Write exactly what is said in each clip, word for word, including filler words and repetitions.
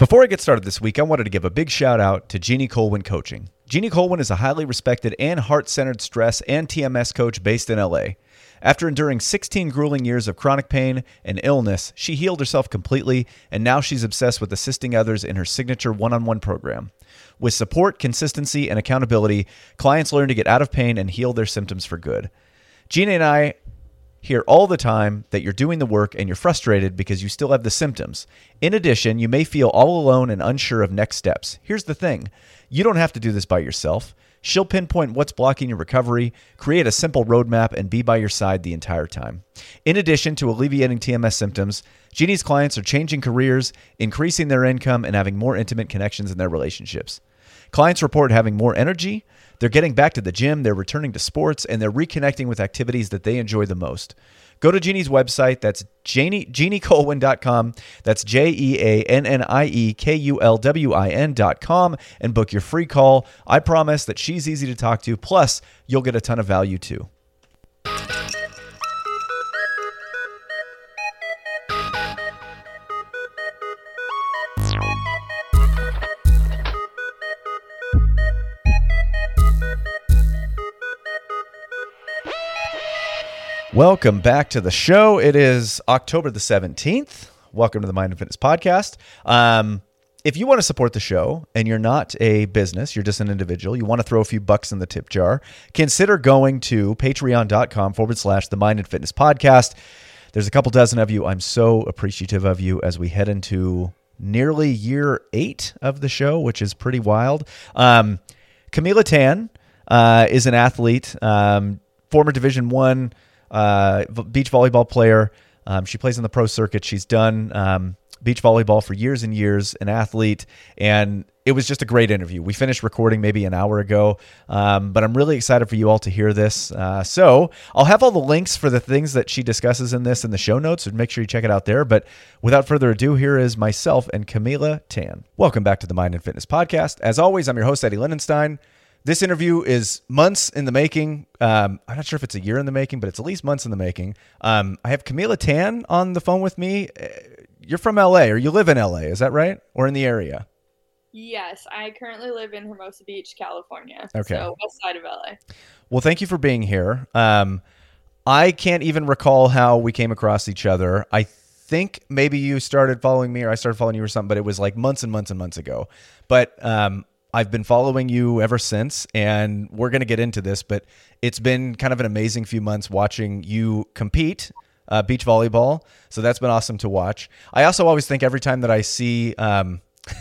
Before I get started this week, I wanted to give a big shout out to Jeannie Colwin Coaching. Jeannie Colwin is a highly respected and heart-centered stress and T M S coach based in L A. After enduring sixteen grueling years of chronic pain and illness, she healed herself completely, and now she's obsessed with assisting others in her signature one-on-one program. With support, consistency, and accountability, clients learn to get out of pain and heal their symptoms for good. Jeannie and I hear all the time that you're doing the work and you're frustrated because you still have the symptoms. In addition, you may feel all alone and unsure of next steps. Here's the thing. You don't have to do this by yourself. She'll pinpoint what's blocking your recovery, create a simple roadmap, and be by your side the entire time. In addition to alleviating T M S symptoms, Jeannie's clients are changing careers, increasing their income, and having more intimate connections in their relationships. Clients report having more energy, they're getting back to the gym, they're returning to sports, and they're reconnecting with activities that they enjoy the most. Go to Jeannie's website. That's Jeannie, Jeannie Colwin dot com. That's J E A N N I E K U L W I N dot com and book your free call. I promise that she's easy to talk to. Plus, you'll get a ton of value too. Welcome back to the show. It is October the seventeenth. Welcome to the Mind and Fitness Podcast. Um, if you want to support the show and you're not a business, you're just an individual, you want to throw a few bucks in the tip jar, consider going to patreon.com forward slash the Mind and Fitness Podcast. There's a couple dozen of you. I'm so appreciative of you as we head into nearly year eight of the show, which is pretty wild. Um, Camila Tan uh, is an athlete, um, former Division One Uh, beach volleyball player. Um, she plays in the pro circuit. She's done um, beach volleyball for years and years, an athlete, and it was just a great interview. We finished recording maybe an hour ago, um, but I'm really excited for you all to hear this. Uh, so I'll have all the links for the things that she discusses in this in the show notes, and make sure you check it out there. But without further ado, here is myself and Camila Tan. Welcome back to the Mind and Fitness Podcast. As always, I'm your host, Eddie Lindenstein. This interview is months in the making. Um, I'm not sure if it's a year in the making, but it's at least months in the making. Um, I have Camila Tan on the phone with me. You're from L A, or you live in L A, is that right? Or in the area? Yes, I currently live in Hermosa Beach, California. Okay. So west side of L A. Well, thank you for being here. Um, I can't even recall how we came across each other. I think maybe you started following me or I started following you or something, but it was like months and months and months ago. But um I've been following you ever since, and we're going to get into this, but it's been kind of an amazing few months watching you compete uh, beach volleyball. So that's been awesome to watch. I also always think every time that I see, um,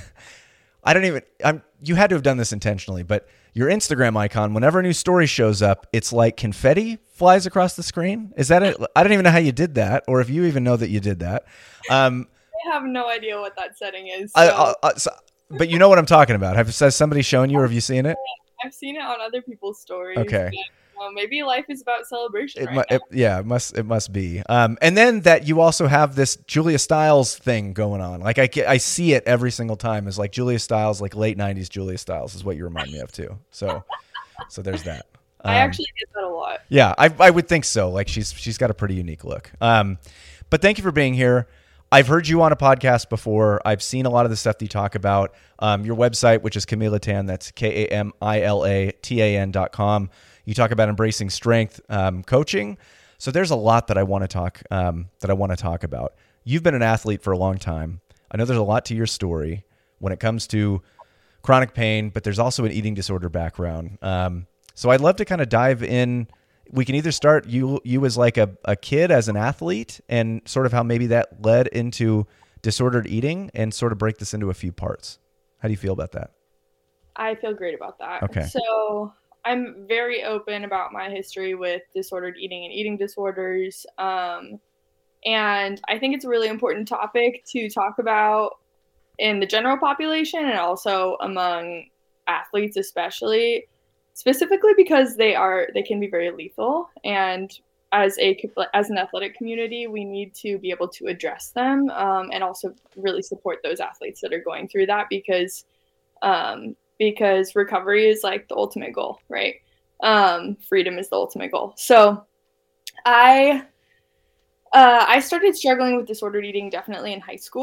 I don't even, I'm, you had to have done this intentionally, but your Instagram icon, whenever a new story shows up, it's like confetti flies across the screen. Is that it? I don't even know how you did that, or if you even know that you did that. Um, I have no idea what that setting is. So. I, I, I, so, But you know what I'm talking about. Have has somebody shown you, or have you seen it? I've seen it on other people's stories. Okay. But, well, maybe life is about celebration. It, right mu- now. it yeah, it must it must be. Um, and then that you also have this Julia Stiles thing going on. Like I I see it every single time. Is like Julia Stiles, like late nineties Julia Stiles is what you remind me of too. So so there's that. Um, I actually get that a lot. Yeah, I I would think so. Like she's she's got a pretty unique look. Um, but thank you for being here. I've heard you on a podcast before. I've seen a lot of the stuff that you talk about. Um, your website, which is Camila Tan, that's K A M I L A T A N dot com. You talk about embracing strength um, coaching. So there's a lot that I want to talk um, that I want to talk about. You've been an athlete for a long time. I know there's a lot to your story when it comes to chronic pain, but there's also an eating disorder background. Um, so I'd love to kind of dive in. We can either start you you as like a, a kid as an athlete and sort of how maybe that led into disordered eating and sort of break this into a few parts. How do you feel about that? I feel great about that. Okay. So I'm very open about my history with disordered eating and eating disorders. Um, and I think it's a really important topic to talk about in the general population and also among athletes especially. Specifically because they are, they can be very lethal, and as a as an athletic community, we need to be able to address them um, and also really support those athletes that are going through that because um, because recovery is like the ultimate goal, right? Um, freedom is the ultimate goal. So I uh, I started struggling with disordered eating definitely in high school.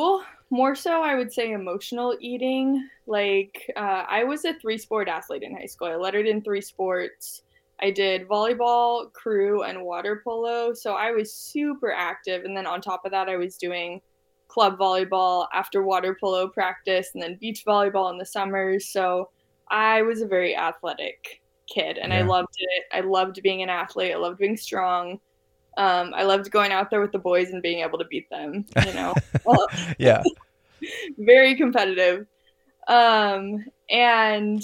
more so, I would say emotional eating. Like, uh, I was a three sport athlete in high school. I lettered in three sports. I did volleyball, crew, and water polo. So I was super active. And then on top of that, I was doing club volleyball after water polo practice and then beach volleyball in the summers. So I was a very athletic kid and yeah. I loved it. I loved being an athlete. I loved being strong. Um, I loved going out there with the boys and being able to beat them, you know. Yeah. Very competitive. Um, and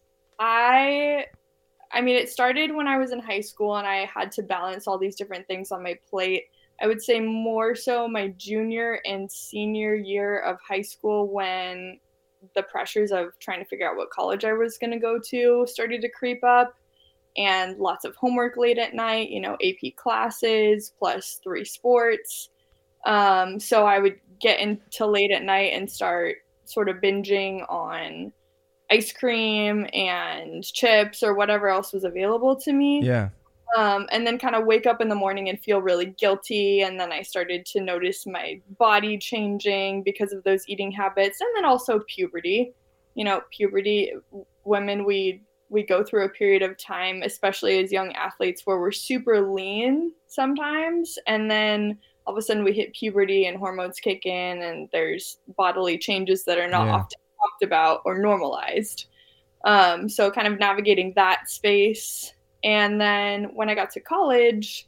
I, I mean, it started when I was in high school and I had to balance all these different things on my plate. I would say more so my junior and senior year of high school when the pressures of trying to figure out what college I was going to go to started to creep up. And lots of homework late at night, you know, A P classes plus three sports. Um, so I would get into late at night and start sort of binging on ice cream and chips or whatever else was available to me. Yeah. Um, and then kind of wake up in the morning and feel really guilty. And then I started to notice my body changing because of those eating habits. And then also puberty. You know, puberty, women, we we go through a period of time, especially as young athletes, where we're super lean sometimes. And then all of a sudden we hit puberty and hormones kick in and there's bodily changes that are not yeah. often talked about or normalized. Um, so kind of navigating that space. And then when I got to college,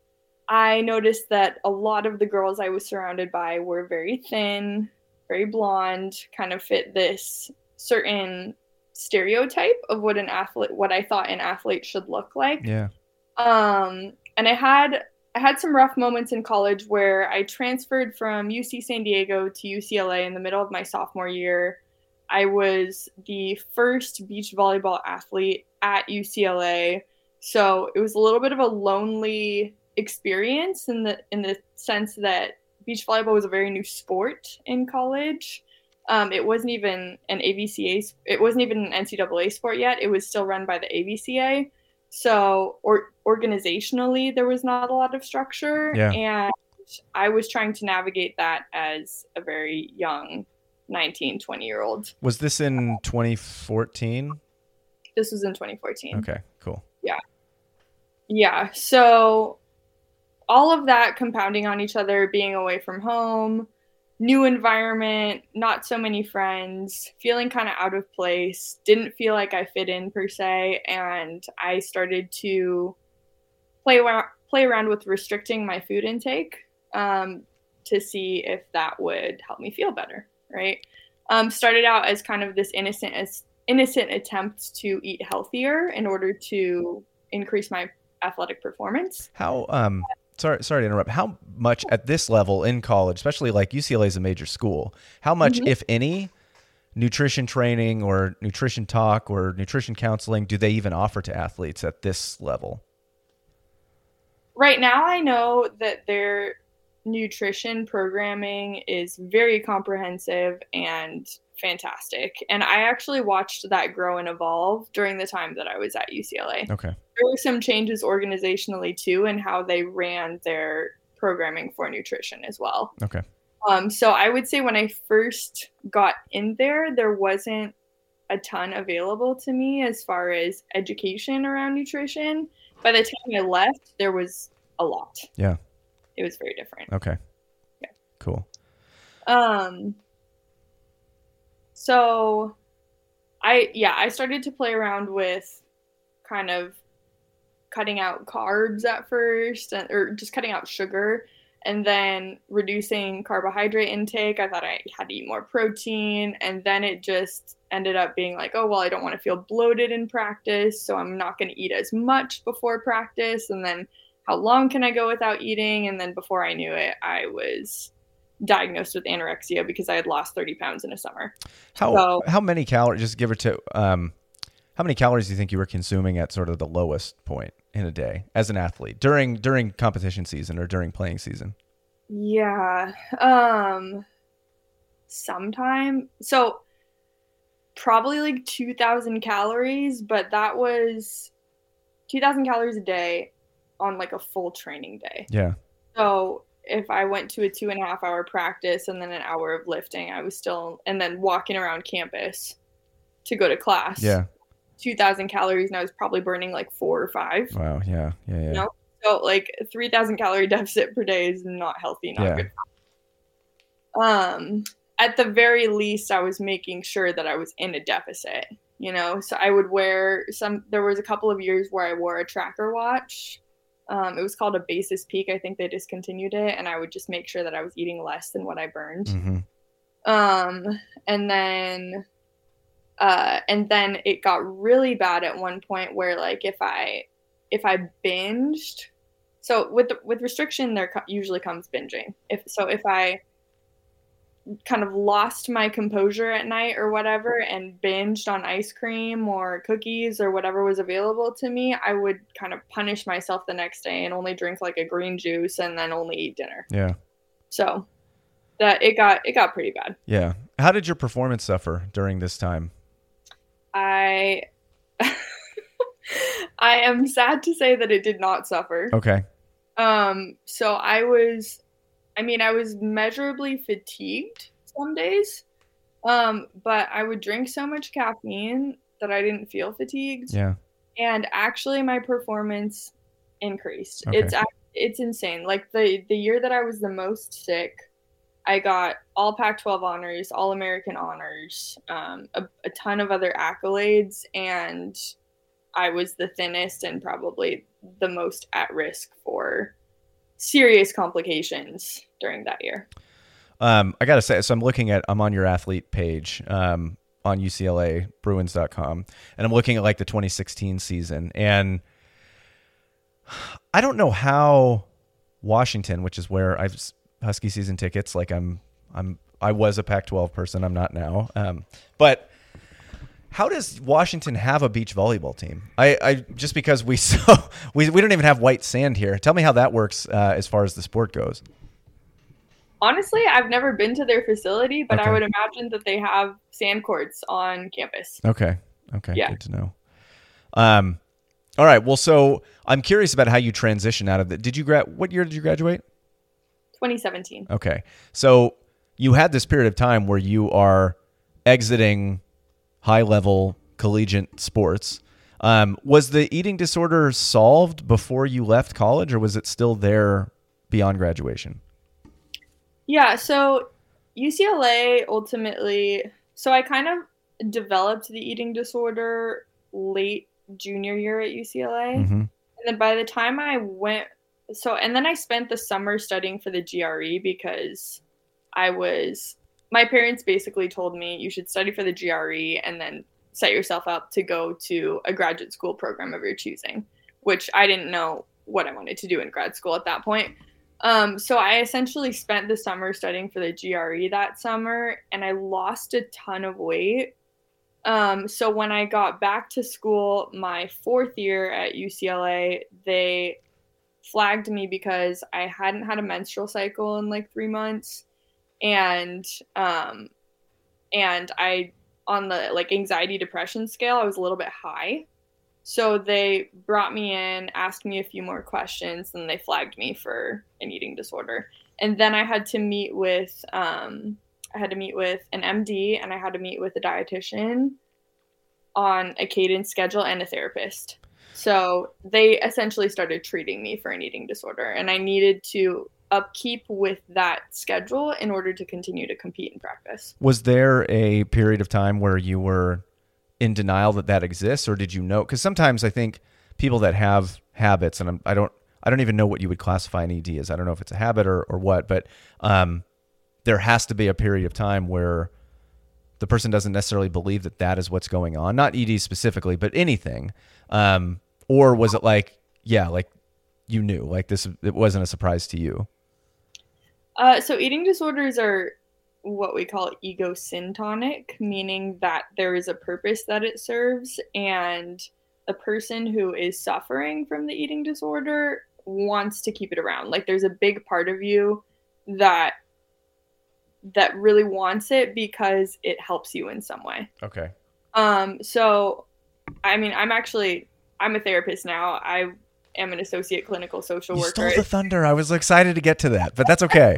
I noticed that a lot of the girls I was surrounded by were very thin, very blonde, kind of fit this certain stereotype of what an athlete, what I thought an athlete should look like. Yeah. Um, and I had, I had some rough moments in college where I transferred from U C San Diego to U C L A in the middle of my sophomore year. I was the first beach volleyball athlete at U C L A. So it was a little bit of a lonely experience in the, in the sense that beach volleyball was a very new sport in college. Um, it wasn't even an A B C A, it wasn't even an N C double A sport yet. It was still run by the A B C A. So, or organizationally, there was not a lot of structure. Yeah. And I was trying to navigate that as a very young nineteen, twenty year old. Was this in twenty fourteen? This was in twenty fourteen. Okay, cool. Yeah. Yeah. So all of that compounding on each other, being away from home, new environment, not so many friends, feeling kind of out of place, didn't feel like I fit in per se. And I started to play around, play around with restricting my food intake um, to see if that would help me feel better. Right. Um, started out as kind of this innocent, as innocent attempt to eat healthier in order to increase my athletic performance. How, um, Sorry, sorry to interrupt. How much at this level in college, especially like U C L A is a major school, how much, mm-hmm. if any, nutrition training or nutrition talk or nutrition counseling do they even offer to athletes at this level? Right now, I know that their nutrition programming is very comprehensive and fantastic. And I actually watched that grow and evolve during the time that I was at U C L A. Okay. There were some changes organizationally too in how they ran their programming for nutrition as well. Okay. Um, so I would say when I first got in there, there wasn't a ton available to me as far as education around nutrition. By the time I left, there was a lot. Yeah. It was very different. Okay. Yeah. Cool. Um, so I, yeah, I started to play around with kind of cutting out carbs at first, or just cutting out sugar, and then reducing carbohydrate intake. I thought I had to eat more protein, and then it just ended up being like, oh, well, I don't want to feel bloated in practice, so I'm not going to eat as much before practice, and then how long can I go without eating? And then before I knew it, I was diagnosed with anorexia because I had lost thirty pounds in a summer. How so, how many calories, just give or take, um, how many calories do you think you were consuming at sort of the lowest point in a day as an athlete during during competition season or during playing season? Yeah. Um, sometime. So probably like two thousand calories, but that was two thousand calories a day on like a full training day. Yeah. So if I went to a two and a half hour practice and then an hour of lifting, I was still, and then walking around campus to go to class. Yeah. two thousand calories, and I was probably burning like four or five. Wow. Yeah. Yeah. Yeah. You know? So like three thousand calorie deficit per day is not healthy, not Yeah. good. Um, at the very least, I was making sure that I was in a deficit, you know? So I would wear some, there was a couple of years where I wore a tracker watch. Um, it was called a Basis Peak. I think they discontinued it. And I would just make sure that I was eating less than what I burned. Mm-hmm. Um, and then, uh, and then it got really bad at one point where like, if I, if I binged, so with, with restriction, there co- usually comes binging. If, so if I kind of lost my composure at night or whatever and binged on ice cream or cookies or whatever was available to me, I would kind of punish myself the next day and only drink like a green juice and then only eat dinner. Yeah. So that it got it got pretty bad. Yeah. How did your performance suffer during this time? I I am sad to say that it did not suffer. Okay. Um so I was I mean, I was measurably fatigued some days, um, but I would drink so much caffeine that I didn't feel fatigued. Yeah. And actually, my performance increased. Okay. It's it's insane. Like the the year that I was the most sick, I got all Pac twelve honors, all American honors, um, a, a ton of other accolades, and I was the thinnest and probably the most at risk for serious complications during that year. Um, I gotta say, so I'm looking at, I'm on your athlete page, um, on U C L A Bruins dot com, and I'm looking at like the twenty sixteen season, and I don't know how Washington, which is where I've Husky season tickets, like I'm, I'm, I was a Pac twelve person. I'm not now. Um, but how does Washington have a beach volleyball team? I, I just because we so we we don't even have white sand here. Tell me how that works uh, as far as the sport goes. Honestly, I've never been to their facility, but Okay. I would imagine that they have sand courts on campus. Okay. Okay. Yeah. Good to know. Um, all right. Well, so I'm curious about how you transition out of it. Did you grad? What year did you graduate? twenty seventeen. Okay. So you had this period of time where you are exiting high-level collegiate sports. Um, was the eating disorder solved before you left college, or was it still there beyond graduation? Yeah, so U C L A ultimately, so I kind of developed the eating disorder late junior year at U C L A. Mm-hmm. And then by the time I went, so, and then I spent the summer studying for the G R E because I was, my parents basically told me you should study for the G R E and then set yourself up to go to a graduate school program of your choosing, which I didn't know what I wanted to do in grad school at that point. Um, so I essentially spent the summer studying for the G R E that summer, and I lost a ton of weight. Um, so when I got back to school my fourth year at U C L A, they flagged me because I hadn't had a menstrual cycle in like three months. And, um, and I, on the like anxiety depression scale, I was a little bit high. So they brought me in, asked me a few more questions, and they flagged me for an eating disorder. And then I had to meet with, um, I had to meet with an M D, and I had to meet with a dietitian on a cadence schedule and a therapist. So they essentially started treating me for an eating disorder, and I needed to upkeep with that schedule in order to continue to compete in practice. Was there a period of time where you were in denial that that exists, or did you know? Because sometimes I think people that have habits, and I'm, I don't, I don't even know what you would classify an E D as. I don't know if it's a habit or, or what, but um, there has to be a period of time where the person doesn't necessarily believe that that is what's going on. Not E D specifically, but anything. Um, or was it like, yeah, like you knew, like this, it wasn't a surprise to you? Uh, so eating disorders are what we call egosyntonic, meaning that there is a purpose that it serves, and the person who is suffering from the eating disorder wants to keep it around. Like there's a big part of you that that really wants it because it helps you in some way. Okay. Um, so, I mean, I'm actually, I'm a therapist now. I am an associate clinical social You worker. stole the thunder. I was excited to get to that, but that's okay.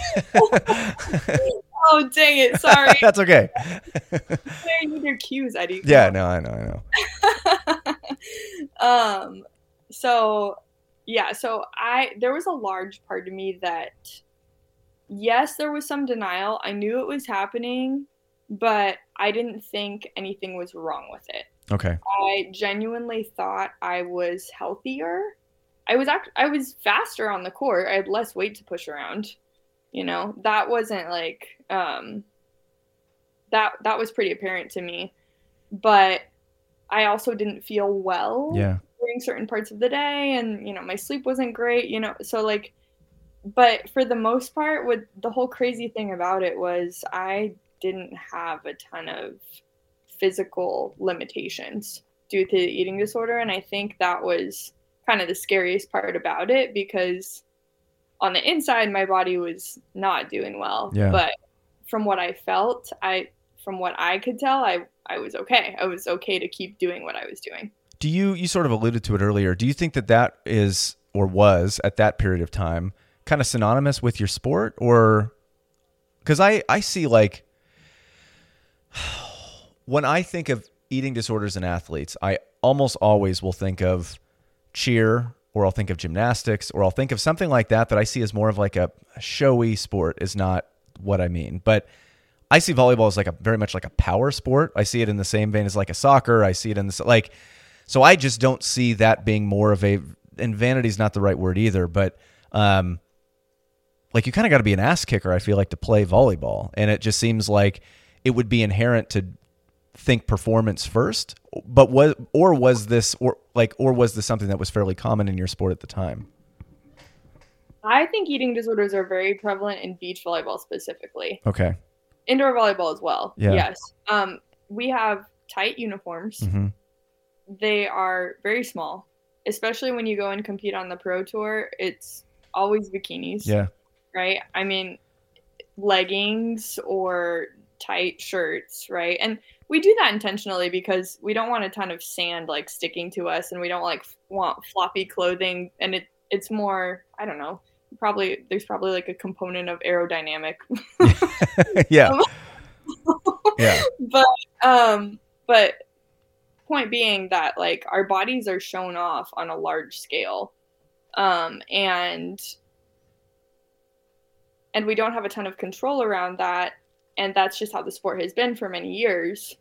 Oh, dang it. Sorry. That's okay. I need your cues, Eddie. Come Yeah, on. no, I know, I know. um, so yeah, so I, there was a large part of me that, yes, there was some denial. I knew it was happening, but I didn't think anything was wrong with it. Okay. I genuinely thought I was healthier. I was act- I was faster on the court. I had less weight to push around. You know, that wasn't like, um, that, that was pretty apparent to me, but I also didn't feel well Yeah. during certain parts of the day, and, you know, my sleep wasn't great, you know, so like, but for the most part, what the whole crazy thing about it was I didn't have a ton of physical limitations due to the eating disorder, and I think that was kind of the scariest part about it, because on the inside, my body was not doing well. Yeah. But from what I felt, I, from what I could tell, I, I was okay. I was okay to keep doing what I was doing. Do you, you sort of alluded to it earlier. Do you think that that is, or was at that period of time, kind of synonymous with your sport? Or, because I, I see like, when I think of eating disorders in athletes, I almost always will think of cheer, or I'll think of gymnastics, or I'll think of something like that that I see as more of like a showy sport is not what I mean. But I see volleyball as like a very much like a power sport. I see it in the same vein as like a soccer. I see it in this like, so I just don't see that being more of a, and vanity is not the right word either, but um, like you kind of got to be an ass kicker, I feel like, to play volleyball. And it just seems like it would be inherent to think performance first, but was, or was this, or like, or was this something that was fairly common in your sport at the time? I think eating disorders are very prevalent in beach volleyball specifically. Okay. Indoor volleyball as well. Yeah. Yes. Um, we have tight uniforms. Mm-hmm. They are very small, especially when you go and compete on the pro tour. It's always bikinis. Yeah. Right. I mean, leggings or tight shirts. Right. And we do that intentionally because we don't want a ton of sand like sticking to us, and we don't like want floppy clothing. And it, it's more, I don't know, probably there's probably like a component of aerodynamic. Yeah. Yeah. But, um, but point being that like our bodies are shown off on a large scale. Um, and, and we don't have a ton of control around that. And that's just how the sport has been for many years.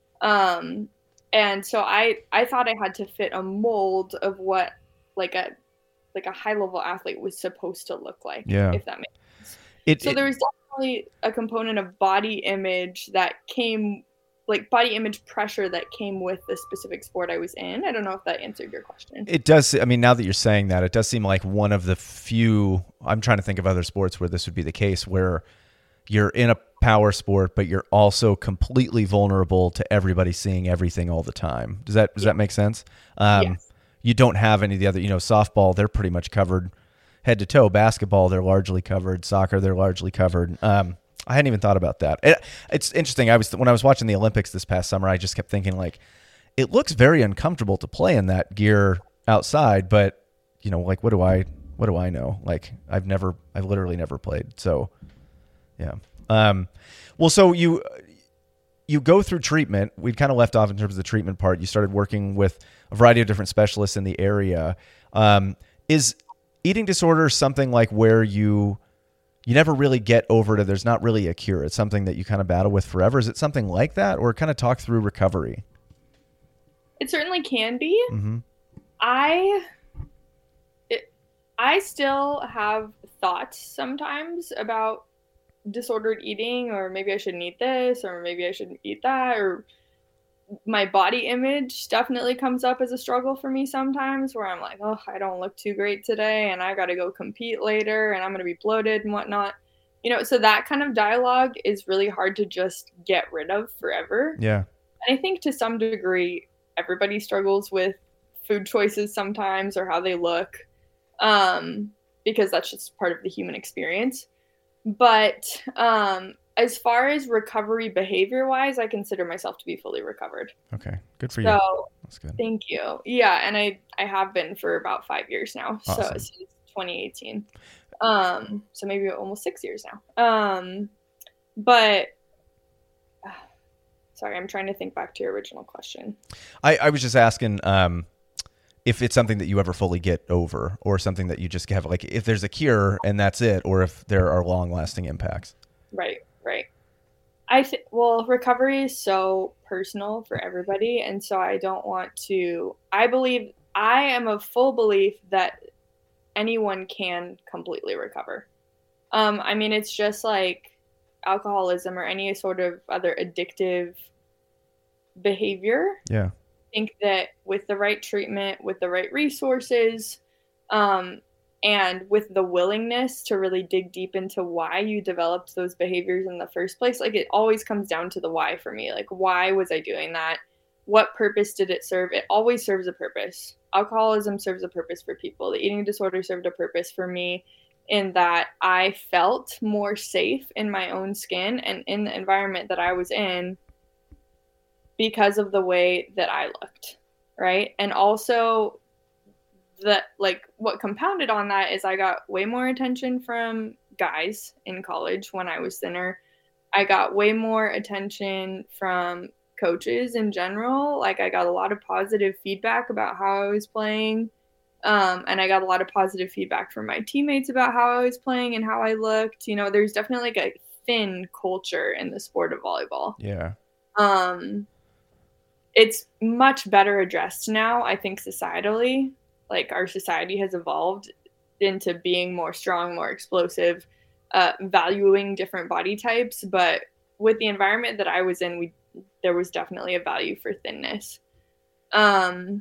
Um, and so I, I thought I had to fit a mold of what like a, like a high level athlete was supposed to look like. Yeah. If that makes sense. It, So it, there was definitely a component of body image that came, like body image pressure that came with the specific sport I was in. I don't know if that answered your question. It does. I mean, now that you're saying that, it does seem like one of the few, I'm trying to think of other sports where this would be the case, where you're in a power sport, but you're also completely vulnerable to everybody seeing everything all the time. Does that, does Yeah. that make sense? Um, Yes. You don't have any of the other, you know, softball, they're pretty much covered head to toe. Basketball, they're largely covered. Soccer, they're largely covered. Um, I hadn't even thought about that. It, it's interesting. I was, when I was watching the Olympics this past summer, I just kept thinking like, it looks very uncomfortable to play in that gear outside, but you know, like, what do I, what do I know? Like, I've never, I've literally never played. So yeah. Um, well, so you, you go through treatment. We've kind of left off in terms of the treatment part. You started working with a variety of different specialists in the area. Um, is eating disorder something like where you, you never really get over it? There's not really a cure. It's something that you kind of battle with forever. Is it something like that, or kind of talk through recovery? It certainly can be. Mm-hmm. I, it, I still have thoughts sometimes about disordered eating, or maybe I shouldn't eat this, or maybe I shouldn't eat that, or my body image definitely comes up as a struggle for me sometimes, where I'm like, oh, I don't look too great today, and I got to go compete later, and I'm going to be bloated and whatnot. You know, so that kind of dialogue is really hard to just get rid of forever. Yeah. And I think to some degree, everybody struggles with food choices sometimes, or how they look, um, because that's just part of the human experience. But um, as far as recovery behavior wise, I consider myself to be fully recovered. Okay. Good for you. So That's good. Thank you. Yeah, and I I have been for about five years now. Awesome. So since twenty eighteen. Um, so maybe almost six years now. Um, but uh, sorry, I'm trying to think back to your original question. I, I was just asking um, if it's something that you ever fully get over, or something that you just have, like, if there's a cure and that's it, or if there are long-lasting impacts. Right, right. I think, well, recovery is so personal for everybody. And so I don't want to, I believe, I am of full belief that anyone can completely recover. Um, I mean, it's just like alcoholism or any sort of other addictive behavior. Yeah. I think that with the right treatment, with the right resources, um, and with the willingness to really dig deep into why you developed those behaviors in the first place, like it always comes down to the why for me. Like, why was I doing that? What purpose did it serve? It always serves a purpose. Alcoholism serves a purpose for people. The eating disorder served a purpose for me in that I felt more safe in my own skin and in the environment that I was in because of the way that I looked, right? And also that, like, what compounded on that is I got way more attention from guys in college when I was thinner. I got way more attention from coaches in general. Like, I got a lot of positive feedback about how I was playing. Um, and I got a lot of positive feedback from my teammates about how I was playing and how I looked. You know, there's definitely like a thin culture in the sport of volleyball. Yeah. Um, it's much better addressed now, I think, societally. Like, our society has evolved into being more strong, more explosive, uh, valuing different body types. But with the environment that I was in, we there was definitely a value for thinness. Um,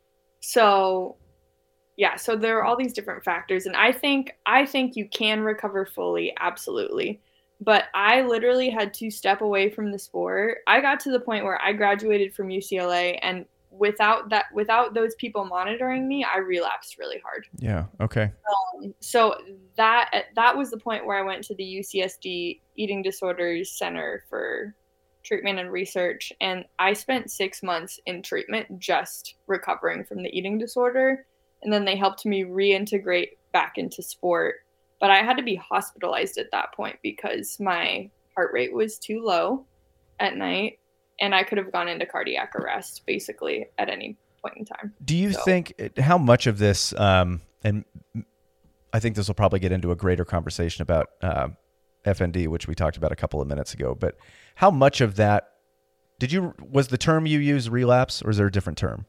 so yeah, so there are all these different factors, and I think I think you can recover fully, absolutely. But I literally had to step away from the sport. I got to the point where I graduated from U C L A, and without that, without those people monitoring me, I relapsed really hard. Yeah. Okay. Um, so that that was the point where I went to the U C S D Eating Disorders Center for Treatment and Research, and I spent six months in treatment just recovering from the eating disorder, and then they helped me reintegrate back into sport. But I had to be hospitalized at that point because my heart rate was too low at night, and I could have gone into cardiac arrest basically at any point in time. Do you so. think how much of this, um, and I think this will probably get into a greater conversation about uh, F N D, which we talked about a couple of minutes ago, but how much of that did you, was the term you use relapse, or is there a different term?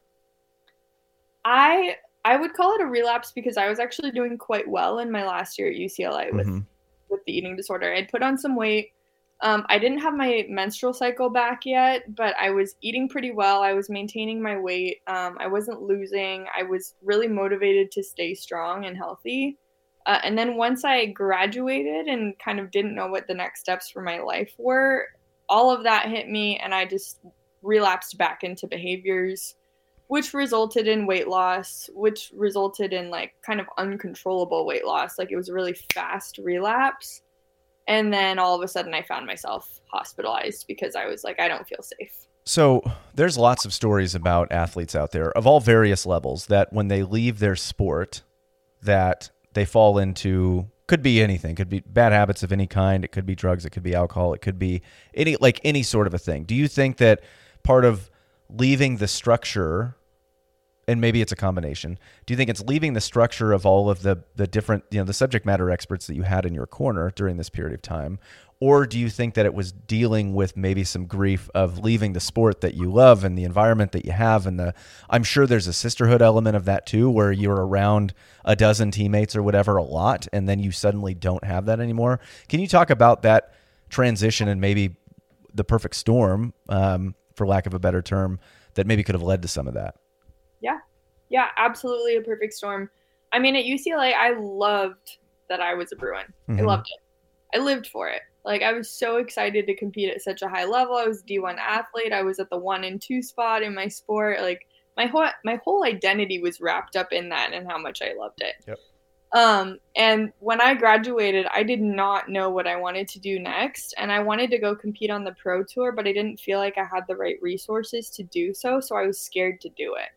I I would call it a relapse because I was actually doing quite well in my last year at U C L A with, mm-hmm. with the eating disorder. I'd put on some weight. Um, I didn't have my menstrual cycle back yet, but I was eating pretty well. I was maintaining my weight. Um, I wasn't losing. I was really motivated to stay strong and healthy. Uh, and then once I graduated and kind of didn't know what the next steps for my life were, all of that hit me, and I just relapsed back into behaviors, which resulted in weight loss, which resulted in like kind of uncontrollable weight loss. Like, it was a really fast relapse. And then all of a sudden I found myself hospitalized because I was like, I don't feel safe. So there's lots of stories about athletes out there of all various levels that when they leave their sport, that they fall into, could be anything, could be bad habits of any kind. It could be drugs. It could be alcohol. It could be any, like any sort of a thing. Do you think that part of leaving the structure, and maybe it's a combination, do you think it's leaving the structure of all of the the different, you know, the subject matter experts that you had in your corner during this period of time? Or do you think that it was dealing with maybe some grief of leaving the sport that you love and the environment that you have? And the, I'm sure there's a sisterhood element of that too, where you're around a dozen teammates or whatever a lot, and then you suddenly don't have that anymore. Can you talk about that transition and maybe the perfect storm, um, for lack of a better term, that maybe could have led to some of that? Yeah. Yeah, absolutely a perfect storm. I mean, at U C L A, I loved that I was a Bruin. Mm-hmm. I loved it. I lived for it. Like, I was so excited to compete at such a high level. I was a D one athlete. I was at the one and two spot in my sport. Like, my whole my whole identity was wrapped up in that and how much I loved it. Yep. Um, and when I graduated, I did not know what I wanted to do next. And I wanted to go compete on the pro tour, but I didn't feel like I had the right resources to do so. So I was scared to do it.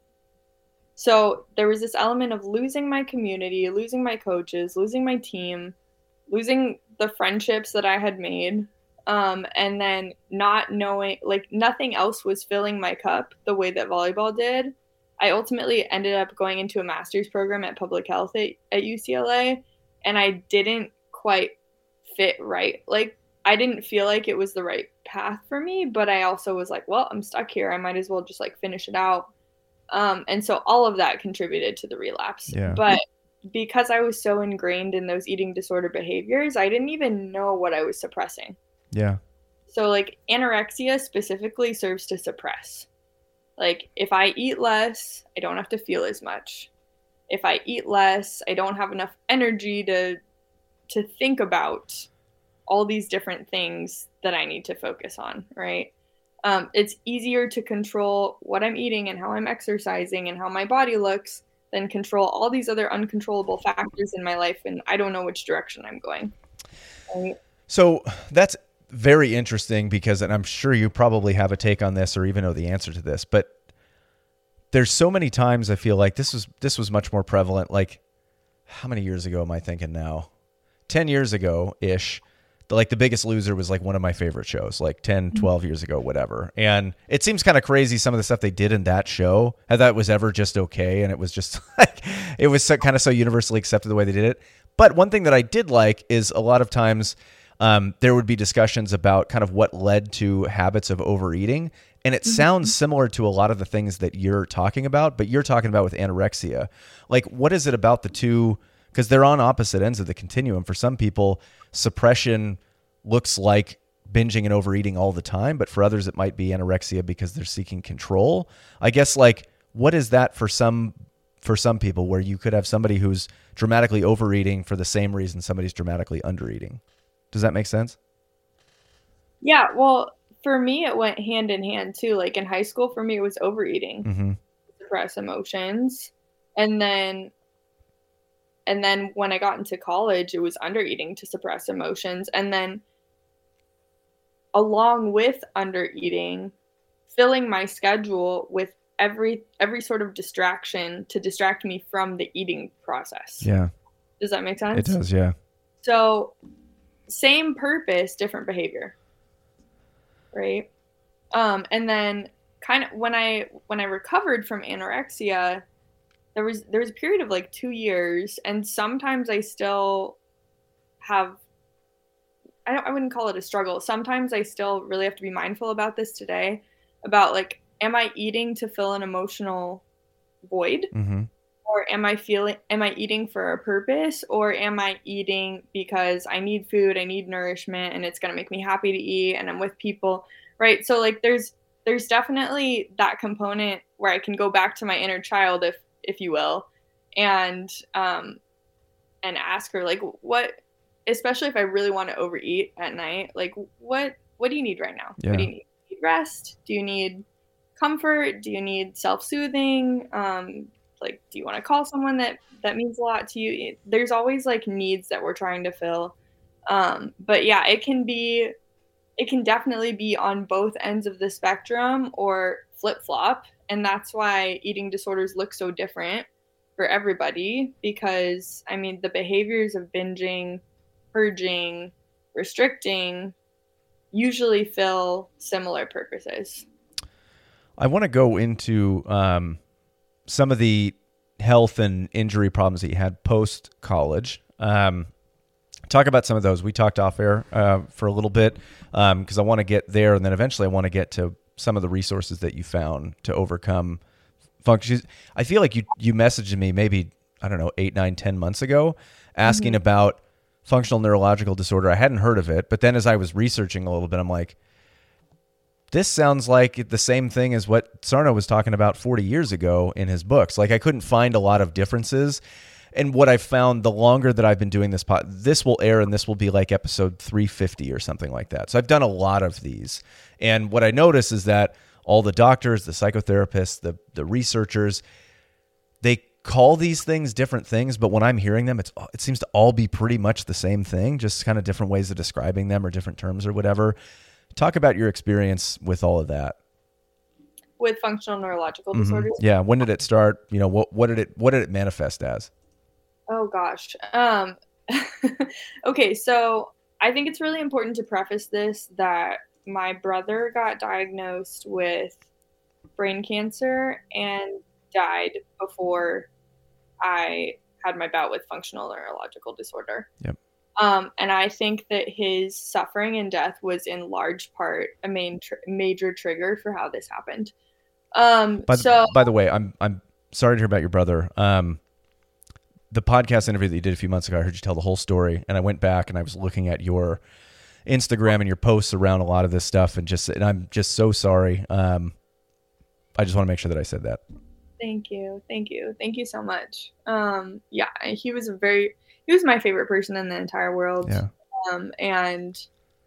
So there was this element of losing my community, losing my coaches, losing my team, losing the friendships that I had made. Um, and then not knowing, like nothing else was filling my cup the way that volleyball did. I ultimately ended up going into a master's program at public health at, at U C L A, and I didn't quite fit right. Like, I didn't feel like it was the right path for me, but I also was like, well, I'm stuck here. I might as well just like finish it out. Um, and so all of that contributed to the relapse. Yeah. But because I was so ingrained in those eating disorder behaviors, I didn't even know what I was suppressing. Yeah. So like anorexia specifically serves to suppress. Like, if I eat less, I don't have to feel as much. If I eat less, I don't have enough energy to to think about all these different things that I need to focus on, right? Um, it's easier to control what I'm eating and how I'm exercising and how my body looks than control all these other uncontrollable factors in my life, and I don't know which direction I'm going. Right? So that's very interesting because, and I'm sure you probably have a take on this or even know the answer to this, but there's so many times I feel like this was, this was much more prevalent. Like, how many years ago am I thinking now? ten years ago ish. The, like the Biggest Loser was like one of my favorite shows, like ten, twelve years ago, whatever. And it seems kind of crazy. Some of the stuff they did in that show, I thought it was ever just okay. And it was just like, it was so, kind of so universally accepted the way they did it. But one thing that I did like is a lot of times, Um, there would be discussions about kind of what led to habits of overeating. And it mm-hmm. sounds similar to a lot of the things that you're talking about, but you're talking about with anorexia. Like, what is it about the two? Because they're on opposite ends of the continuum. For some people, suppression looks like binging and overeating all the time, but for others, it might be anorexia because they're seeking control. I guess, like, what is that for some for some people where you could have somebody who's dramatically overeating for the same reason somebody's dramatically undereating? Does that make sense? Yeah, well, for me, it went hand in hand too. Like in high school, for me, it was overeating, mm-hmm. suppress emotions. And then, and then when I got into college, it was undereating to suppress emotions. And then along with undereating, filling my schedule with every, every sort of distraction to distract me from the eating process. Yeah. Does that make sense? It does. Yeah. So same purpose, different behavior, right? Um, and then kind of when I when I recovered from anorexia, there was there was a period of like two years, and sometimes I still have. I don't. I wouldn't call it a struggle. Sometimes I still really have to be mindful about this today, about like, am I eating to fill an emotional void? Mm-hmm. Or am I feeling, am I eating for a purpose, or am I eating because I need food, I need nourishment, and it's going to make me happy to eat, and I'm with people, right? So like there's, there's definitely that component where I can go back to my inner child, if, if you will, and, um, and ask her like, what, especially if I really want to overeat at night, like what, what do you need right now? Yeah. What do you need? Do you need rest? Do you need comfort? Do you need self-soothing? Um, Like, do you want to call someone that, that means a lot to you? There's always like needs that we're trying to fill. Um, but yeah, it can be, it can definitely be on both ends of the spectrum or flip flop. And that's why eating disorders look so different for everybody, because I mean, the behaviors of binging, purging, restricting usually fill similar purposes. I want to go into, um, some of the health and injury problems that you had post-college. Um, talk about some of those. We talked off air uh, for a little bit because um, I want to get there, and then eventually I want to get to some of the resources that you found to overcome functions. I feel like you you messaged me maybe, I don't know, eight, nine, ten months ago asking mm-hmm. about functional neurological disorder. I hadn't heard of it, but then as I was researching a little bit, I'm like, this sounds like the same thing as what Sarno was talking about forty years ago in his books. Like, I couldn't find a lot of differences. And what I've found, the longer that I've been doing this pod, this will air and this will be like episode three fifty or something like that. So I've done a lot of these. And what I notice is that all the doctors, the psychotherapists, the, the researchers, they call these things different things, but when I'm hearing them, it's it seems to all be pretty much the same thing, just kind of different ways of describing them or different terms or whatever. Talk about your experience with all of that. With functional neurological Mm-hmm. disorders. Yeah. When did it start? You know, what what did it what did it manifest as? Oh gosh. Um okay, so I think it's really important to preface this that my brother got diagnosed with brain cancer and died before I had my bout with functional neurological disorder. Yep. Um, and I think that his suffering and death was in large part a main tr- major trigger for how this happened. Um, By the, so by the way, I'm I'm sorry to hear about your brother. Um, the podcast interview that you did a few months ago, I heard you tell the whole story, and I went back and I was looking at your Instagram and your posts around a lot of this stuff, and just and I'm just so sorry. Um, I just want to make sure that I said that. Thank you, thank you, thank you so much. Um, yeah, he was a very he was my favorite person in the entire world. Yeah. Um, and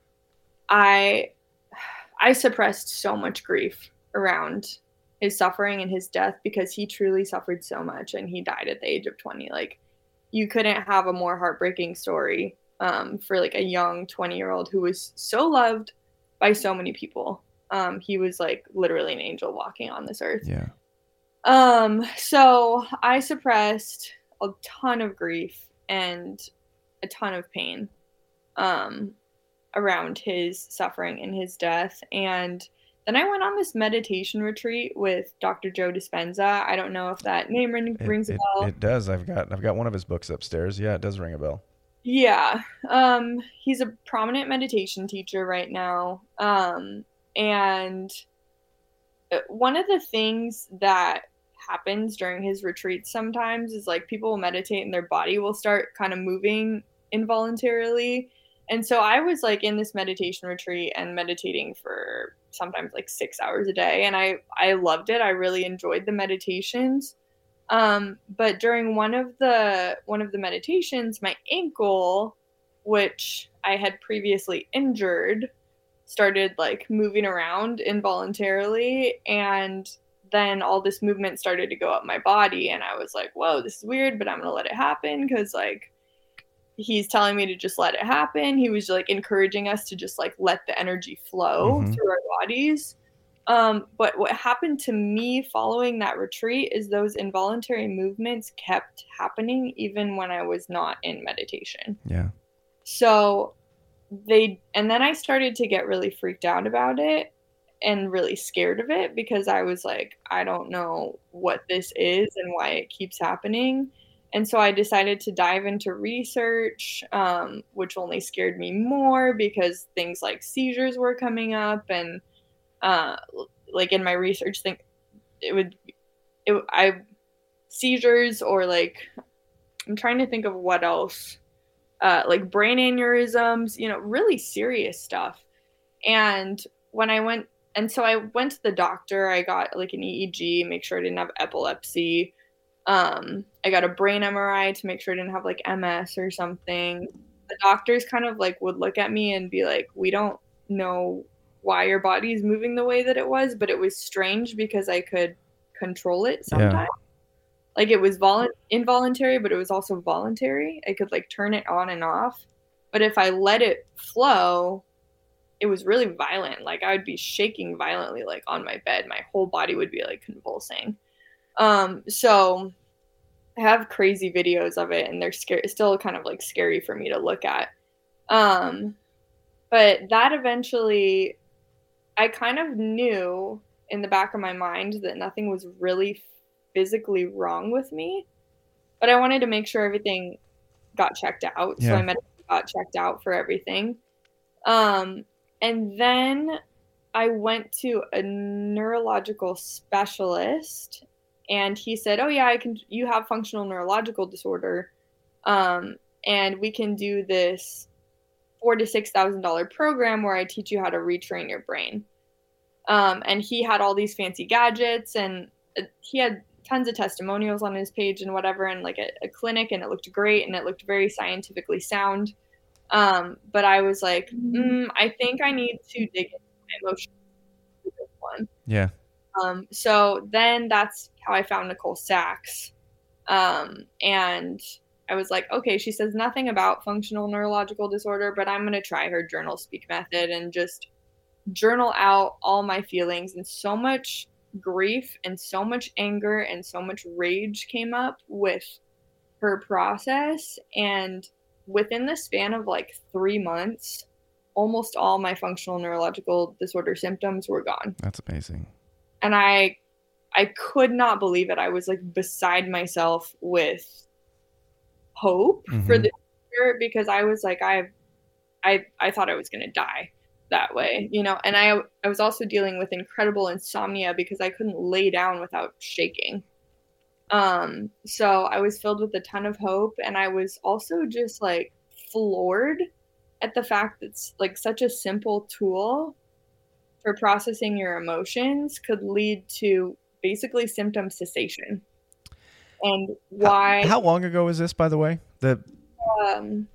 I I suppressed so much grief around his suffering and his death because he truly suffered so much and he died at the age of twenty. Like, you couldn't have a more heartbreaking story um, for like a young twenty year old who was so loved by so many people. Um, he was like literally an angel walking on this earth. Yeah. Um, so I suppressed a ton of grief and a ton of pain um, around his suffering and his death. And then I went on this meditation retreat with Doctor Joe Dispenza. I don't know if that name ring, It, rings a it, bell. it does. I've got I've got one of his books upstairs. Yeah, it does ring a bell. Yeah. Um, he's a prominent meditation teacher right now. Um, and one of the things that happens during his retreats sometimes is like people will meditate and their body will start kind of moving involuntarily. And so I was like in this meditation retreat and meditating for sometimes like six hours a day. And I, I loved it. I really enjoyed the meditations. Um, but during one of the, one of the meditations, my ankle, which I had previously injured, started like moving around involuntarily. And then all this movement started to go up my body. And I was like, whoa, this is weird, but I'm going to let it happen. Cause like, he's telling me to just let it happen. He was like encouraging us to just like let the energy flow Mm-hmm. through our bodies. Um, but what happened to me following that retreat is those involuntary movements kept happening even when I was not in meditation. Yeah. So they, and then I started to get really freaked out about it and really scared of it because I was like, I don't know what this is and why it keeps happening. And so I decided to dive into research, um, which only scared me more because things like seizures were coming up. And uh, like in my research thing, it would, it, I, seizures or like, I'm trying to think of what else, uh, like brain aneurysms, you know, really serious stuff. And when I went, and so I went to the doctor, I got like an E E G, make sure I didn't have epilepsy. Um, I got a brain M R I to make sure I didn't have like M S or something. The doctors kind of like would look at me and be like, we don't know why your body is moving the way that it was, but it was strange because I could control it sometimes. Yeah. Like it was volu- involuntary, but it was also voluntary. I could like turn it on and off. But if I let it flow, it was really violent. Like I would be shaking violently, like on my bed. My whole body would be like convulsing. Um, so I have crazy videos of it and they're scary, still kind of like scary for me to look at. Um, but that eventually, I kind of knew in the back of my mind that nothing was really physically wrong with me, but I wanted to make sure everything got checked out. Yeah. So I met, got checked out for everything. Um, and then I went to a neurological specialist. And he said, oh, yeah, I can. You have functional neurological disorder, um, and we can do this four to six thousand dollar program where I teach you how to retrain your brain. Um, and he had all these fancy gadgets, and he had tons of testimonials on his page and whatever, and like a, a clinic, and it looked great, and it looked very scientifically sound. Um, but I was like, mm, I think I need to dig into my emotions with this one. Yeah. Um, so then that's how I found Nicole Sachs. Um, and I was like, okay, she says nothing about functional neurological disorder, but I'm going to try her journal speak method and just journal out all my feelings. And so much grief and so much anger and so much rage came up with her process. And within the span of like three months, almost all my functional neurological disorder symptoms were gone. That's amazing. And I I could not believe it. I was like beside myself with hope mm-hmm. for the future, because I was like, I I I thought I was going to die that way, you know. And I I was also dealing with incredible insomnia because I couldn't lay down without shaking. Um, so I was filled with a ton of hope, and I was also just like floored at the fact that like such a simple tool for processing your emotions could lead to basically symptom cessation. And why? How, how long ago was this, by the way? The um,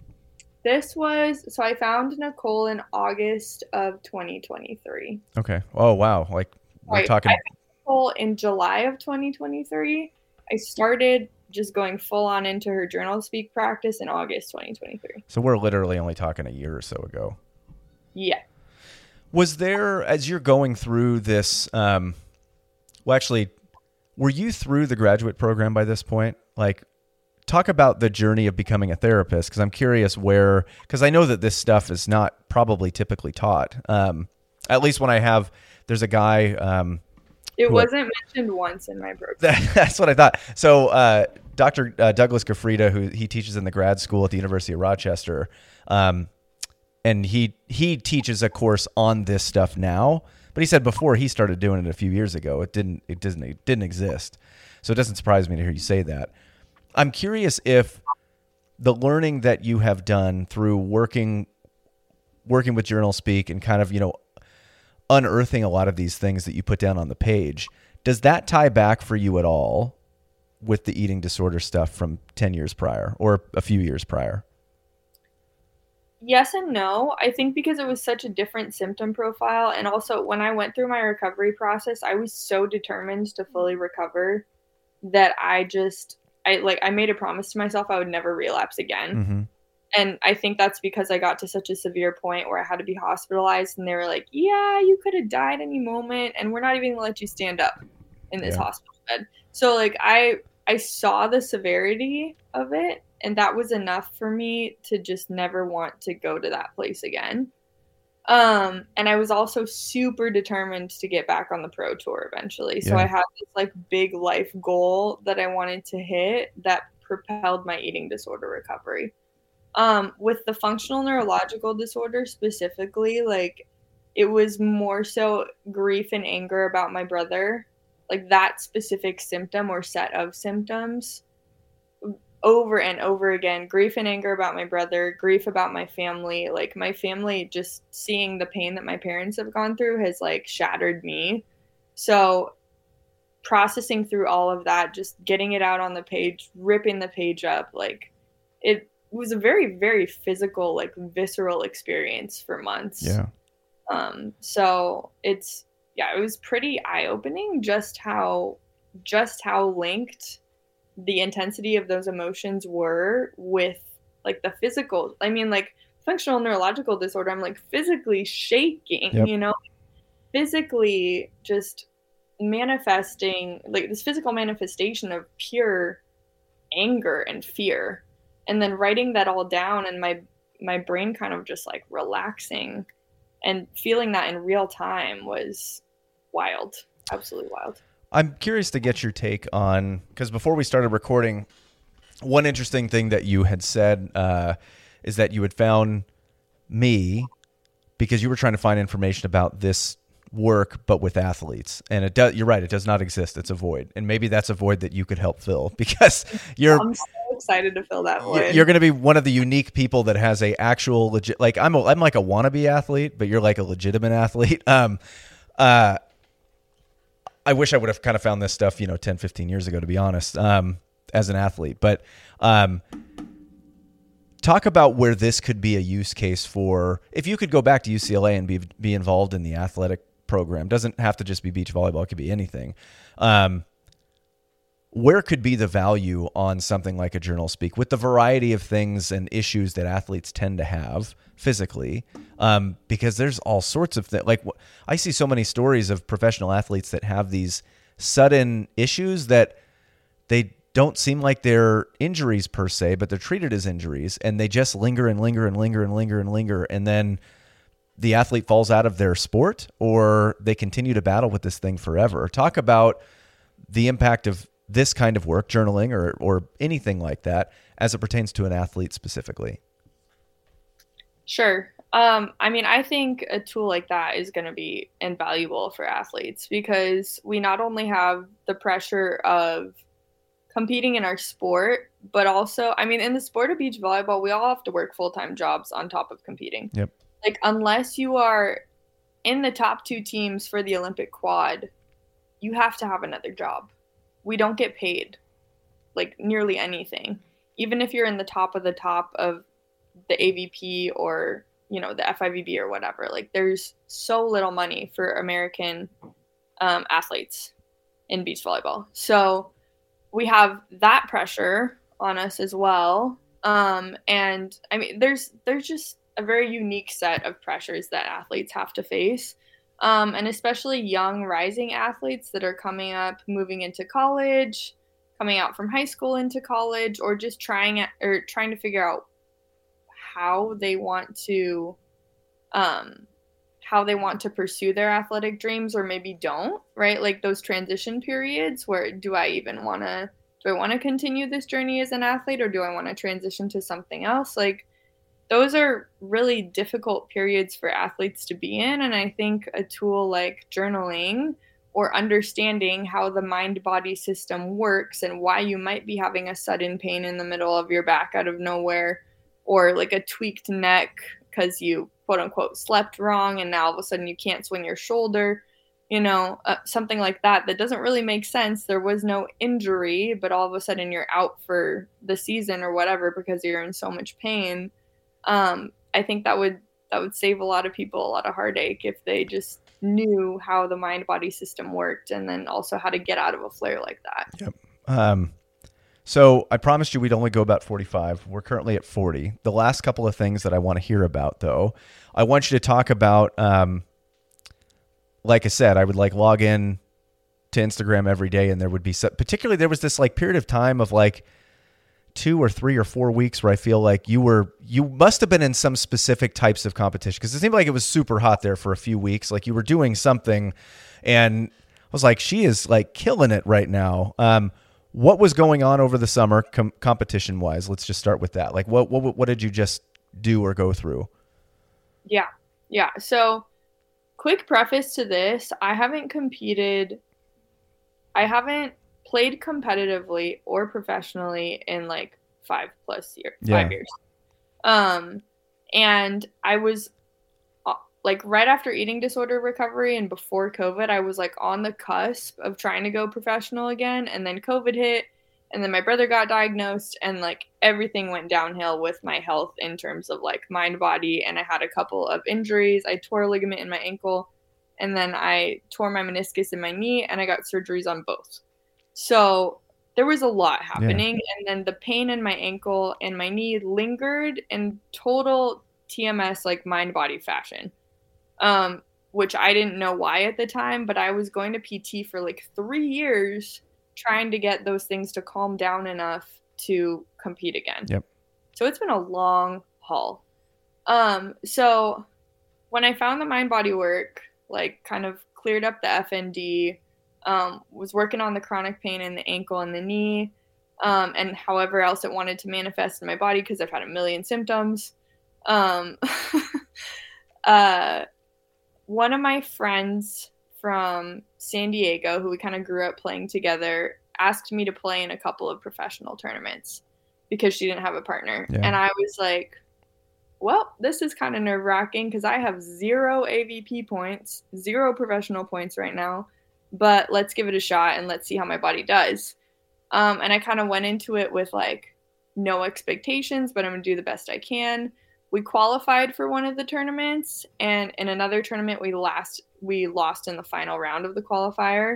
this was so I found Nicole in August of twenty twenty-three. Okay. Oh wow! Like we're right. talking. I found Nicole in July of twenty twenty-three. I started just going full on into her journal speak practice in August twenty twenty-three. So we're literally only talking a year or so ago. Yeah. Was there, as you're going through this, um, well, actually, were you through the graduate program by this point? Like, talk about the journey of becoming a therapist, because I'm curious where, because I know that this stuff is not probably typically taught. Um, at least when I have, there's a guy. Um, it wasn't I, mentioned once in my program. That, that's what I thought. So uh, Doctor Uh, Douglas Gafrida, who he teaches in the grad school at the University of Rochester, um, and he he teaches a course on this stuff now. But he said before he started doing it a few years ago, it didn't it didn't it didn't exist. So it doesn't surprise me to hear you say that. I'm curious if the learning that you have done through working working with Journal Speak and kind of, you know, unearthing a lot of these things that you put down on the page, does that tie back for you at all with the eating disorder stuff from ten years prior or a few years prior? Yes and no. I think because it was such a different symptom profile, and also when I went through my recovery process, I was so determined to fully recover that I just I like I made a promise to myself I would never relapse again. Mm-hmm. And I think that's because I got to such a severe point where I had to be hospitalized, and they were like, yeah, you could have died any moment, and we're not even gonna let you stand up in this yeah. hospital bed. So like I I saw the severity of it, and that was enough for me to just never want to go to that place again. Um, and I was also super determined to get back on the pro tour eventually. So yeah. I had this like big life goal that I wanted to hit that propelled my eating disorder recovery. Um, with the functional neurological disorder specifically, like it was more so grief and anger about my brother, like that specific symptom or set of symptoms over and over again. Grief and anger about my brother, grief about my family. Like my family, just seeing the pain that my parents have gone through has like shattered me. So processing through all of that, just getting it out on the page, ripping the page up, like it was a very, very physical, like visceral experience for months. Yeah. Um, so it's, yeah, it was pretty eye-opening just how, just how linked the intensity of those emotions were with like the physical. I mean, like functional neurological disorder, I'm like physically shaking, yep. you know, physically just manifesting, like this physical manifestation of pure anger and fear. And then writing that all down and my, my brain kind of just like relaxing and feeling that in real time was wild. Absolutely wild. I'm curious to get your take on, because before we started recording, one interesting thing that you had said uh, is that you had found me because you were trying to find information about this work, but with athletes. And it does, you're right, it does not exist. It's a void. And maybe that's a void that you could help fill, because you're I'm so excited to fill that void. You're going to be one of the unique people that has a actual legit, like I'm a, I'm like a wannabe athlete, but you're like a legitimate athlete. Um, uh, I wish I would have kind of found this stuff, you know, ten, fifteen years ago, to be honest, um, as an athlete. But um, talk about where this could be a use case for, if you could go back to U C L A and be be involved in the athletic program. Doesn't have to just be beach volleyball. It could be anything. Um, where could be the value on something like a Journal Speak with the variety of things and issues that athletes tend to have physically? Um, because there's all sorts of things. Like I see so many stories of professional athletes that have these sudden issues that they don't seem like they're injuries per se, but they're treated as injuries, and they just linger and linger and linger and linger and linger. And then the athlete falls out of their sport, or they continue to battle with this thing forever. Talk about the impact of this kind of work, journaling or or anything like that, as it pertains to an athlete specifically. Sure. Um, I mean, I think a tool like that is going to be invaluable for athletes because we not only have the pressure of competing in our sport, but also, I mean, in the sport of beach volleyball, we all have to work full-time jobs on top of competing. Yep. Like, unless you are in the top two teams for the Olympic quad, you have to have another job. We don't get paid like nearly anything. Even if you're in the top of the top of the A V P or, you know, the F I V B or whatever, like there's so little money for American um, athletes in beach volleyball. So we have that pressure on us as well. Um, and I mean, there's, there's just a very unique set of pressures that athletes have to face. Um, and especially young rising athletes that are coming up, moving into college, coming out from high school into college, or just trying at, or trying to figure out how they want to, um, how they want to pursue their athletic dreams, or maybe don't, right? Like those transition periods where do I even want to, do I want to continue this journey as an athlete, or do I want to transition to something else? Like, those are really difficult periods for athletes to be in. And I think a tool like journaling or understanding how the mind-body system works and why you might be having a sudden pain in the middle of your back out of nowhere, or like a tweaked neck because you quote unquote slept wrong and now all of a sudden you can't swing your shoulder, you know, uh, something like that, that doesn't really make sense. There was no injury, but all of a sudden you're out for the season or whatever because you're in so much pain. Um, I think that would that would save a lot of people a lot of heartache if they just knew how the mind-body system worked, and then also how to get out of a flare like that. Yep. Um, so I promised you we'd only go about forty-five. We're currently at forty. The last couple of things that I want to hear about, though, I want you to talk about. Um, like I said, I would like log in to Instagram every day, and there would be some, particularly there was this like period of time of like two or three or four weeks where I feel like you were, you must have been in some specific types of competition, because it seemed like it was super hot there for a few weeks. Like you were doing something, and I was like, she is like killing it right now. Um, what was going on over the summer com- competition wise? Let's just start with that. Like what, what, what did you just do or go through? Yeah. Yeah. So quick preface to this. I haven't competed. I haven't played competitively or professionally in like five plus years, yeah. five years. Um, and I was uh, like right after eating disorder recovery and before COVID, I was like on the cusp of trying to go professional again. And then COVID hit, and then my brother got diagnosed, and like everything went downhill with my health in terms of like mind body. And I had a couple of injuries. I tore a ligament in my ankle, and then I tore my meniscus in my knee, and I got surgeries on both. So there was a lot happening. Yeah. And then the pain in my ankle and my knee lingered in total T M S, like mind body fashion, um, which I didn't know why at the time, but I was going to P T for like three years trying to get those things to calm down enough to compete again. Yep. So it's been a long haul. Um, so when I found the mind body work, like kind of cleared up the F N D, Um, was working on the chronic pain in the ankle and the knee, um, and however else it wanted to manifest in my body, because I've had a million symptoms. Um, uh, one of my friends from San Diego, who we kind of grew up playing together, asked me to play in a couple of professional tournaments because she didn't have a partner. Yeah. And I was like, well, this is kind of nerve-wracking because I have zero A V P points, zero professional points right now. But let's give it a shot and let's see how my body does. Um, and I kind of went into it with like no expectations, but I'm going to do the best I can. We qualified for one of the tournaments, and in another tournament we last we lost in the final round of the qualifier.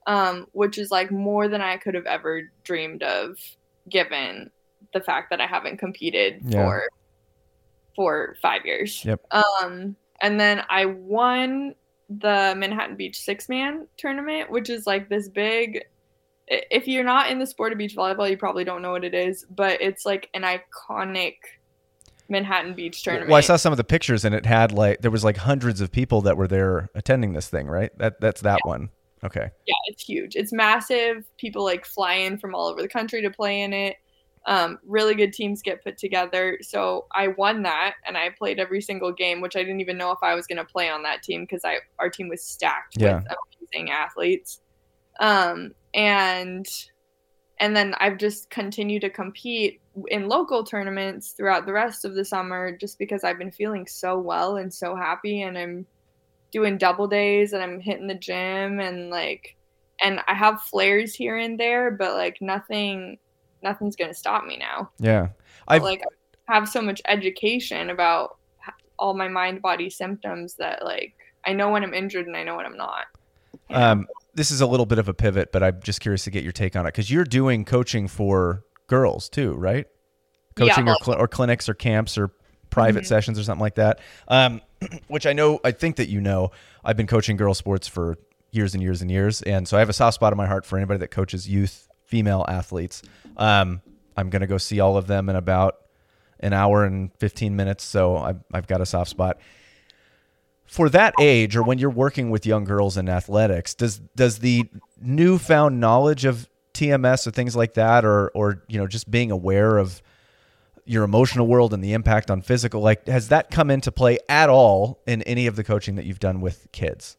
um, which is like more than I could have ever dreamed of, given the fact that I haven't competed Yeah. for for five years. Yep. Um, and then I won the Manhattan Beach six man tournament, which is like this big. If you're not in the sport of beach volleyball, you probably don't know what it is, but it's like an iconic Manhattan Beach tournament. Well, I saw some of the pictures, and it had like there was like hundreds of people that were there attending this thing, right? That that's that yeah. one. Okay. Yeah, it's huge. It's massive. People like fly in from all over the country to play in it. Um, really good teams get put together. So I won that, and I played every single game, which I didn't even know if I was going to play on that team because I our team was stacked yeah. with amazing athletes. Um, and and then I've just continued to compete in local tournaments throughout the rest of the summer just because I've been feeling so well and so happy, and I'm doing double days and I'm hitting the gym, and like and I have flares here and there, but like nothing nothing's going to stop me now. Yeah. I like I have so much education about all my mind body symptoms that like I know when I'm injured and I know when I'm not. You know? Um this is a little bit of a pivot, but I'm just curious to get your take on it, because you're doing coaching for girls too, right? Coaching yeah, or, cl- or clinics or camps or private mm-hmm. sessions or something like that. Um, which I know, I think that you know, I've been coaching girls sports for years and years and years. And so I have a soft spot in my heart for anybody that coaches youth female athletes. Um, I'm going to go see all of them in about an hour and fifteen minutes. So I've, I've got a soft spot. For that age, or when you're working with young girls in athletics, does does the newfound knowledge of T M S or things like that, or or you know, just being aware of your emotional world and the impact on physical, like has that come into play at all in any of the coaching that you've done with kids?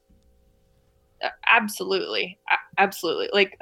Absolutely, absolutely. Like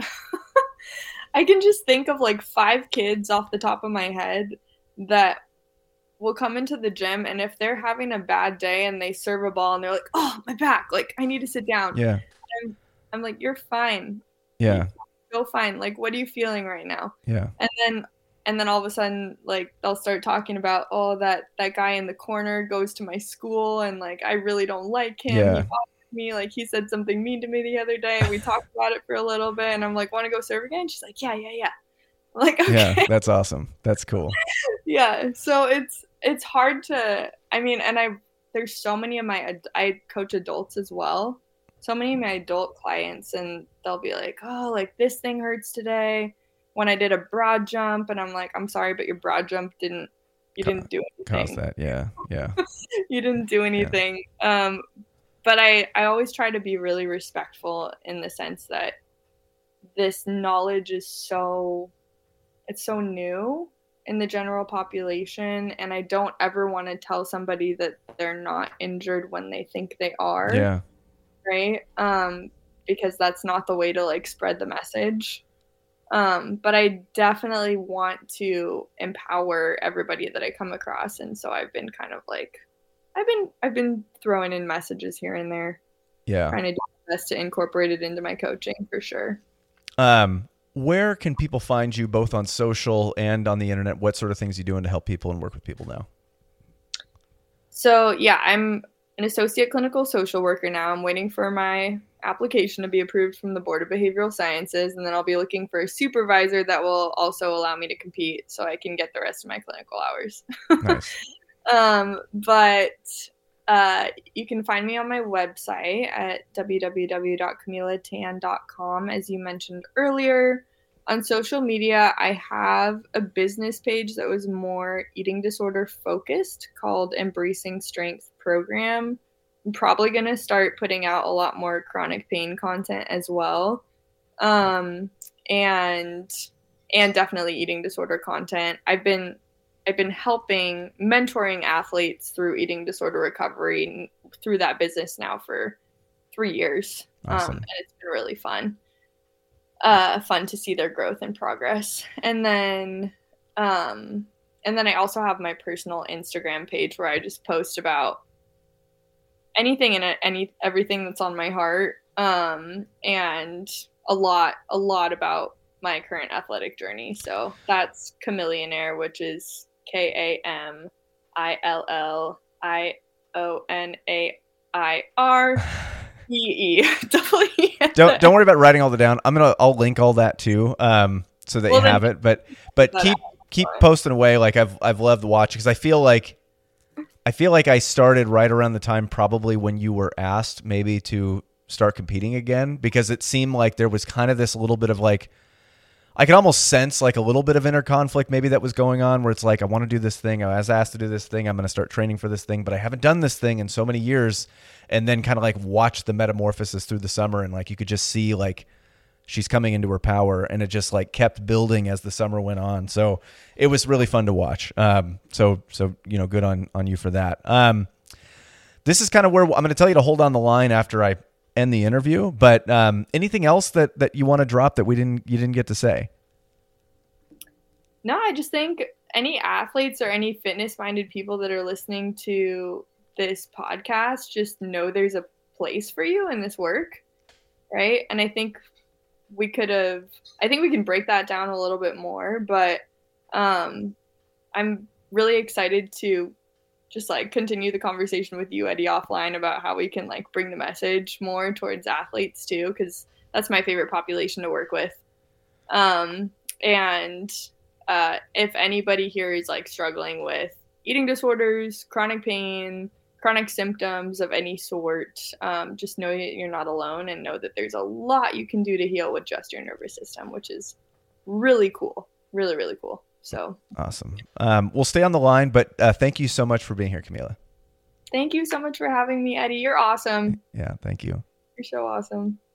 I can just think of like five kids off the top of my head that will come into the gym, and if they're having a bad day and they serve a ball and they're like, oh, my back, like I need to sit down. Yeah. I'm, I'm like, you're fine. Yeah. Go fine. Like, what are you feeling right now? Yeah. And then, and then all of a sudden, like they'll start talking about, oh, that, that guy in the corner goes to my school and like, I really don't like him. Yeah. He bothered me. Like he said something mean to me the other day. We talked about it for a little bit, and I'm like, want to go serve again? She's like, yeah, yeah, yeah. I'm like, okay. Yeah, that's awesome. That's cool. Yeah. So it's, it's hard to, I mean, and I, there's so many of my, I coach adults as well. So many of my adult clients, and they'll be like, oh, like this thing hurts today when I did a broad jump. And I'm like, I'm sorry, but your broad jump didn't, you Co- didn't do anything. Cause that. Yeah. Yeah. You didn't do anything. Yeah. Um, but I, I always try to be really respectful in the sense that this knowledge is so, it's so new in the general population, and I don't ever want to tell somebody that they're not injured when they think they are. Yeah. Right? Um, because that's not the way to like spread the message. Um, but I definitely want to empower everybody that I come across, and so I've been kind of like I've been I've been throwing in messages here and there. Yeah. Trying to do my best to incorporate it into my coaching for sure. Um Where can people find you, both on social and on the internet? What sort of things are you doing to help people and work with people now? So yeah, I'm an associate clinical social worker now. I'm waiting for my application to be approved from the Board of Behavioral Sciences, and then I'll be looking for a supervisor that will also allow me to compete so I can get the rest of my clinical hours. Nice. um, but Uh, you can find me on my website at w w w dot camila tan dot com, as you mentioned earlier. On social media, I have a business page that was more eating disorder focused called Embracing Strength Program. I'm probably going to start putting out a lot more chronic pain content as well. Um, and, and definitely eating disorder content. I've been I've been helping, mentoring athletes through eating disorder recovery through that business now for three years. Awesome. Um, and it's been really fun. Uh, fun to see their growth and progress. And then, um, and then I also have my personal Instagram page where I just post about anything and any, everything that's on my heart. Um, and a lot, a lot about my current athletic journey. So that's Camillionaire, which is K A M I L L I O N A I R E E W N don't don't worry about writing all that down. I'm gonna I'll link all that too, um, so that well, you have it. But but keep keep posting away. Like I've I've loved watching because I feel like I feel like I started right around the time probably when you were asked maybe to start competing again, because it seemed like there was kind of this little bit of like, I could almost sense like a little bit of inner conflict maybe that was going on, where it's like, I want to do this thing. I was asked to do this thing. I'm going to start training for this thing, but I haven't done this thing in so many years. And then kind of like watch the metamorphosis through the summer. And like, you could just see like she's coming into her power, and it just like kept building as the summer went on. So it was really fun to watch. Um, so, so, you know, good on, on you for that. Um, this is kind of where I'm going to tell you to hold on the line after I end the interview, but um, anything else that, that you want to drop that we didn't, you didn't get to say? No, I just think any athletes or any fitness minded people that are listening to this podcast, just know there's a place for you in this work. Right. And I think we could have, I think we can break that down a little bit more, but um, I'm really excited to just like continue the conversation with you, Eddie, offline about how we can like bring the message more towards athletes too, because that's my favorite population to work with. Um, and uh, if anybody here is like struggling with eating disorders, chronic pain, chronic symptoms of any sort, um, just know that you're not alone, and know that there's a lot you can do to heal with just your nervous system, which is really cool. Really, really cool. So awesome. Um, we'll stay on the line, but uh, thank you so much for being here, Camila. Thank you so much for having me, Eddie. You're awesome. Yeah, thank you. You're so awesome.